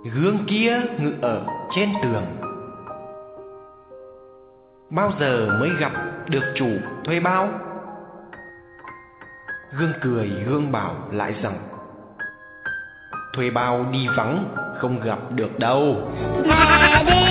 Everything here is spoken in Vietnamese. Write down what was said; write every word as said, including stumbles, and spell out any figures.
Gương kia ngự ở trên tường. Bao giờ mới gặp được chủ thuê bao? Gương cười gương bảo lại rằng thuê bao đi vắng không gặp được đâu. Thà đi